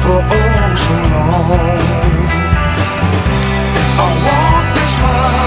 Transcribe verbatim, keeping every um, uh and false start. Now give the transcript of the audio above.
for oh so long. I walk this mile